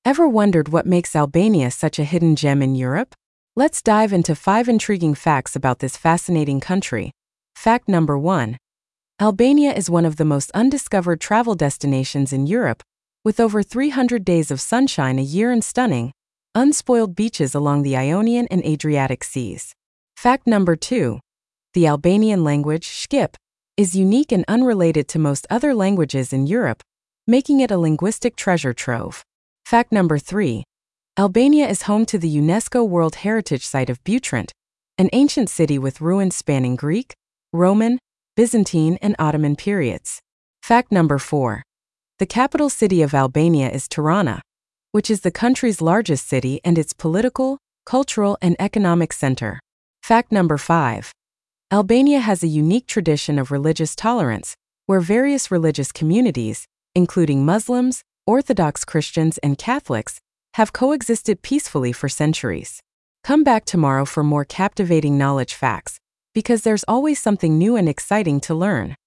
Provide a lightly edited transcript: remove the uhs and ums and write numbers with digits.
Ever wondered what makes Albania such a hidden gem in Europe? Let's dive into 5 intriguing facts about this fascinating country. Fact number 1. Albania is one of the most undiscovered travel destinations in Europe, with over 300 days of sunshine a year and stunning, unspoiled beaches along the Ionian and Adriatic Seas. Fact number 2. The Albanian language, Shqip, is unique and unrelated to most other languages in Europe, making it a linguistic treasure trove. Fact number 3. Albania is home to the UNESCO World Heritage Site of Butrint, an ancient city with ruins spanning Greek, Roman, Byzantine, and Ottoman periods. Fact number 4. The capital city of Albania is Tirana, which is the country's largest city and its political, cultural, and economic center. Fact number 5. Albania has a unique tradition of religious tolerance, where various religious communities, including Muslims, Orthodox Christians, and Catholics, have coexisted peacefully for centuries. Come back tomorrow for more captivating knowledge facts, because there's always something new and exciting to learn.